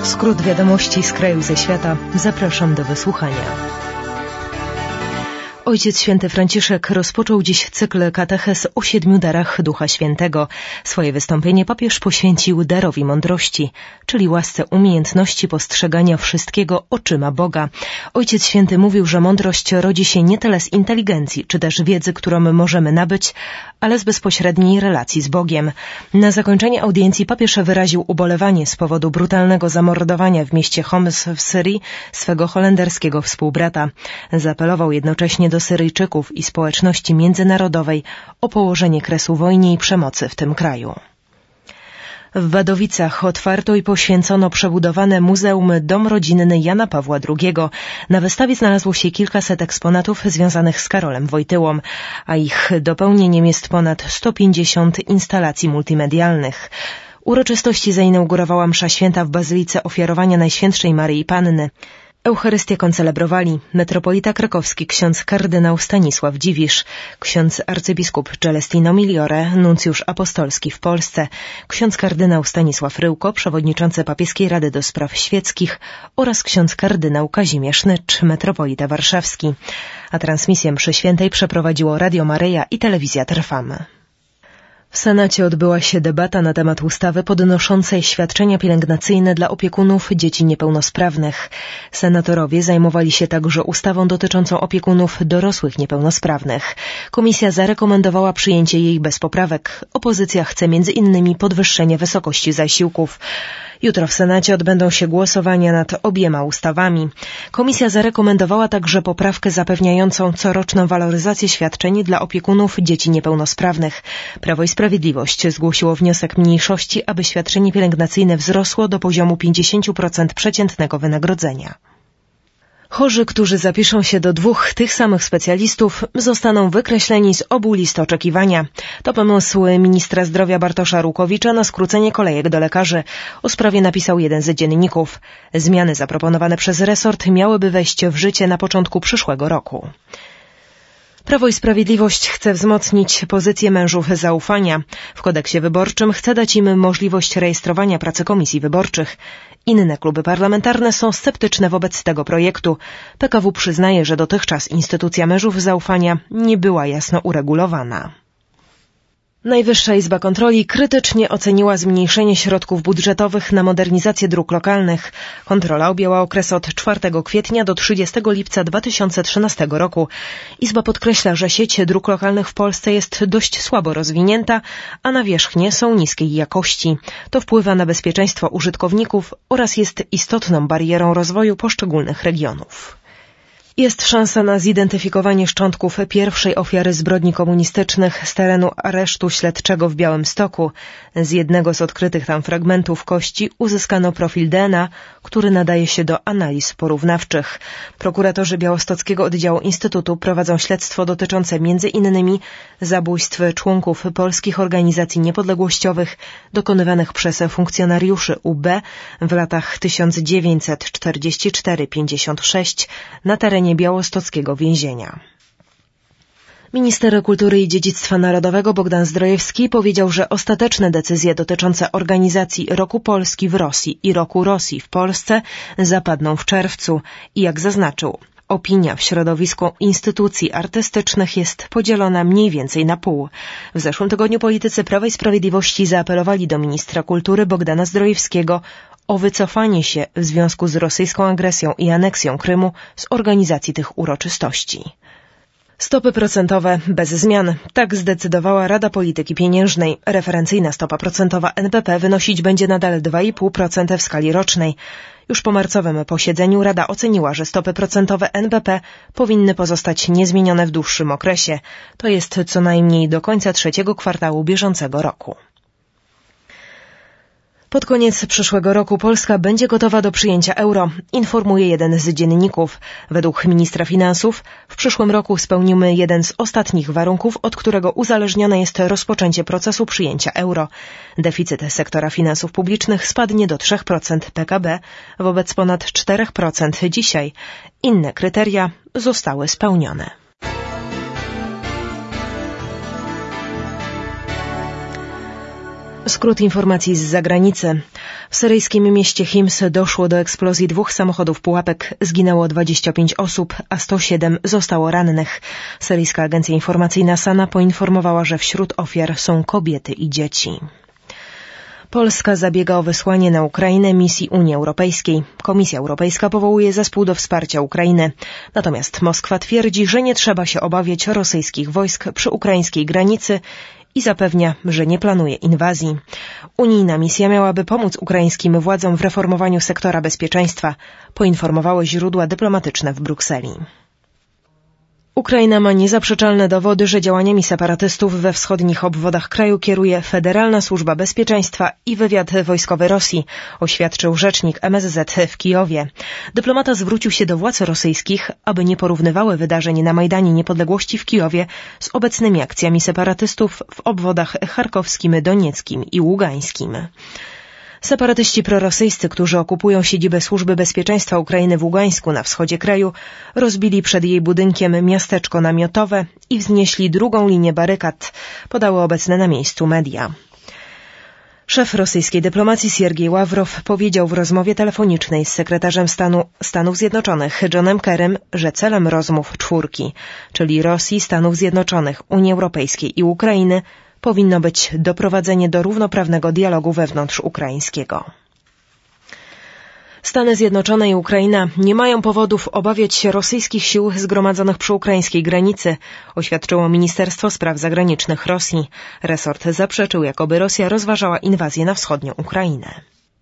Skrót wiadomości z kraju i ze świata. Zapraszam do wysłuchania. Ojciec Święty Franciszek rozpoczął dziś cykl katechez o 7 darach Ducha Świętego. Swoje wystąpienie papież poświęcił darowi mądrości, czyli łasce umiejętności postrzegania wszystkiego oczyma Boga. Ojciec Święty mówił, że mądrość rodzi się nie tyle z inteligencji, czy też wiedzy, którą możemy nabyć, ale z bezpośredniej relacji z Bogiem. Na zakończenie audiencji papież wyraził ubolewanie z powodu brutalnego zamordowania w mieście Homs w Syrii swego holenderskiego współbrata. Zaapelował jednocześnie do Syryjczyków i społeczności międzynarodowej o położenie kresu wojnie i przemocy w tym kraju. W Wadowicach otwarto i poświęcono przebudowane Muzeum Dom Rodzinny Jana Pawła II. Na wystawie znalazło się kilkaset eksponatów związanych z Karolem Wojtyłą, a ich dopełnieniem jest ponad 150 instalacji multimedialnych. Uroczystości zainaugurowała msza święta w Bazylice Ofiarowania Najświętszej Maryi Panny. Eucharystię koncelebrowali metropolita krakowski ksiądz kardynał Stanisław Dziwisz, ksiądz arcybiskup Celestino Migliore, nuncjusz apostolski w Polsce, ksiądz kardynał Stanisław Ryłko, przewodniczący Papieskiej Rady do Spraw Świeckich oraz ksiądz kardynał Kazimierz Nycz, metropolita warszawski. A transmisję mszy świętej przeprowadziło Radio Maryja i Telewizja Trwam. W Senacie odbyła się debata na temat ustawy podnoszącej świadczenia pielęgnacyjne dla opiekunów dzieci niepełnosprawnych. Senatorowie zajmowali się także ustawą dotyczącą opiekunów dorosłych niepełnosprawnych. Komisja zarekomendowała przyjęcie jej bez poprawek. Opozycja chce m.in. podwyższenie wysokości zasiłków. Jutro w Senacie odbędą się głosowania nad obiema ustawami. Komisja zarekomendowała także poprawkę zapewniającą coroczną waloryzację świadczeń dla opiekunów dzieci niepełnosprawnych. Prawo i Sprawiedliwość zgłosiło wniosek mniejszości, aby świadczenie pielęgnacyjne wzrosło do poziomu 50% przeciętnego wynagrodzenia. Chorzy, którzy zapiszą się do 2 tych samych specjalistów, zostaną wykreśleni z obu list oczekiwania. To pomysł ministra zdrowia Bartosza Rukowicza na skrócenie kolejek do lekarzy. O sprawie napisał jeden z dzienników. Zmiany zaproponowane przez resort miałyby wejść w życie na początku przyszłego roku. Prawo i Sprawiedliwość chce wzmocnić pozycję mężów zaufania. W kodeksie wyborczym chce dać im możliwość rejestrowania pracy komisji wyborczych. Inne kluby parlamentarne są sceptyczne wobec tego projektu. PKW przyznaje, że dotychczas instytucja mężów zaufania nie była jasno uregulowana. Najwyższa Izba Kontroli krytycznie oceniła zmniejszenie środków budżetowych na modernizację dróg lokalnych. Kontrola objęła okres od 4 kwietnia do 30 lipca 2013 roku. Izba podkreśla, że sieć dróg lokalnych w Polsce jest dość słabo rozwinięta, a nawierzchnie są niskiej jakości. To wpływa na bezpieczeństwo użytkowników oraz jest istotną barierą rozwoju poszczególnych regionów. Jest szansa na zidentyfikowanie szczątków pierwszej ofiary zbrodni komunistycznych z terenu aresztu śledczego w Białymstoku. Z jednego z odkrytych tam fragmentów kości uzyskano profil DNA, który nadaje się do analiz porównawczych. Prokuratorzy Białostockiego Oddziału Instytutu prowadzą śledztwo dotyczące m.in. zabójstw członków polskich organizacji niepodległościowych dokonywanych przez funkcjonariuszy UB w latach 1944-56 na terenie białostockiego więzienia. Minister Kultury i Dziedzictwa Narodowego Bogdan Zdrojewski powiedział, że ostateczne decyzje dotyczące organizacji Roku Polski w Rosji i Roku Rosji w Polsce zapadną w czerwcu i jak zaznaczył, opinia w środowisku instytucji artystycznych jest podzielona mniej więcej na pół. W zeszłym tygodniu politycy Prawa i Sprawiedliwości zaapelowali do ministra kultury Bogdana Zdrojewskiego o wycofanie się w związku z rosyjską agresją i aneksją Krymu z organizacji tych uroczystości. Stopy procentowe bez zmian. Tak zdecydowała Rada Polityki Pieniężnej. Referencyjna stopa procentowa NBP wynosić będzie nadal 2,5% w skali rocznej. Już po marcowym posiedzeniu Rada oceniła, że stopy procentowe NBP powinny pozostać niezmienione w dłuższym okresie. To jest co najmniej do końca 3. kwartału bieżącego roku. Pod koniec przyszłego roku Polska będzie gotowa do przyjęcia euro, informuje jeden z dzienników. Według ministra finansów w przyszłym roku spełnimy jeden z ostatnich warunków, od którego uzależnione jest rozpoczęcie procesu przyjęcia euro. Deficyt sektora finansów publicznych spadnie do 3% PKB wobec ponad 4% dzisiaj. Inne kryteria zostały spełnione. Skrót informacji z zagranicy. W syryjskim mieście Hims doszło do eksplozji 2 samochodów pułapek. Zginęło 25 osób, a 107 zostało rannych. Syryjska agencja informacyjna SANA poinformowała, że wśród ofiar są kobiety i dzieci. Polska zabiega o wysłanie na Ukrainę misji Unii Europejskiej. Komisja Europejska powołuje zespół do wsparcia Ukrainy. Natomiast Moskwa twierdzi, że nie trzeba się obawiać rosyjskich wojsk przy ukraińskiej granicy i zapewnia, że nie planuje inwazji. Unijna misja miałaby pomóc ukraińskim władzom w reformowaniu sektora bezpieczeństwa, poinformowały źródła dyplomatyczne w Brukseli. Ukraina ma niezaprzeczalne dowody, że działaniami separatystów we wschodnich obwodach kraju kieruje Federalna Służba Bezpieczeństwa i wywiad wojskowy Rosji, oświadczył rzecznik MSZ w Kijowie. Dyplomata zwrócił się do władz rosyjskich, aby nie porównywały wydarzeń na Majdanie Niepodległości w Kijowie z obecnymi akcjami separatystów w obwodach charkowskim, donieckim i ługańskim. Separatyści prorosyjscy, którzy okupują siedzibę Służby Bezpieczeństwa Ukrainy w Ługańsku na wschodzie kraju, rozbili przed jej budynkiem miasteczko namiotowe i wznieśli drugą linię barykad, podały obecne na miejscu media. Szef rosyjskiej dyplomacji Siergiej Ławrow powiedział w rozmowie telefonicznej z sekretarzem stanu Stanów Zjednoczonych Johnem Kerrym, że celem rozmów czwórki, czyli Rosji, Stanów Zjednoczonych, Unii Europejskiej i Ukrainy, powinno być doprowadzenie do równoprawnego dialogu wewnątrzukraińskiego. Stany Zjednoczone i Ukraina nie mają powodów obawiać się rosyjskich sił zgromadzonych przy ukraińskiej granicy, oświadczyło Ministerstwo Spraw Zagranicznych Rosji. Resort zaprzeczył, jakoby Rosja rozważała inwazję na wschodnią Ukrainę.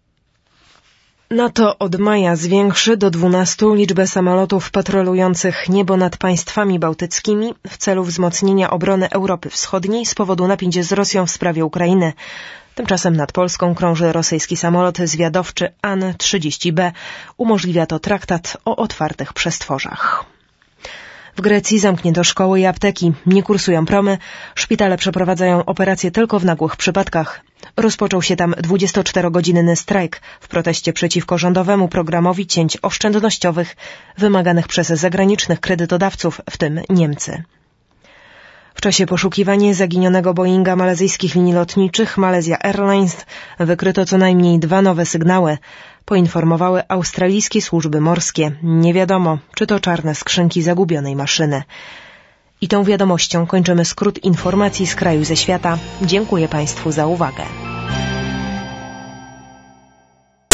NATO od maja zwiększy do 12 liczbę samolotów patrolujących niebo nad państwami bałtyckimi w celu wzmocnienia obrony Europy Wschodniej z powodu napięć z Rosją w sprawie Ukrainy. Tymczasem nad Polską krąży rosyjski samolot zwiadowczy An-30B. Umożliwia to traktat o otwartych przestworzach. W Grecji zamknięto szkoły i apteki, nie kursują promy, szpitale przeprowadzają operacje tylko w nagłych przypadkach. Rozpoczął się tam 24-godzinny strajk w proteście przeciwko rządowemu programowi cięć oszczędnościowych wymaganych przez zagranicznych kredytodawców, w tym Niemcy. W czasie poszukiwania zaginionego Boeinga malezyjskich linii lotniczych Malaysia Airlines wykryto co najmniej 2 nowe sygnały, poinformowały australijskie służby morskie. Nie wiadomo, czy to czarne skrzynki zagubionej maszyny. I tą wiadomością kończymy skrót informacji z kraju ze świata. Dziękuję Państwu za uwagę.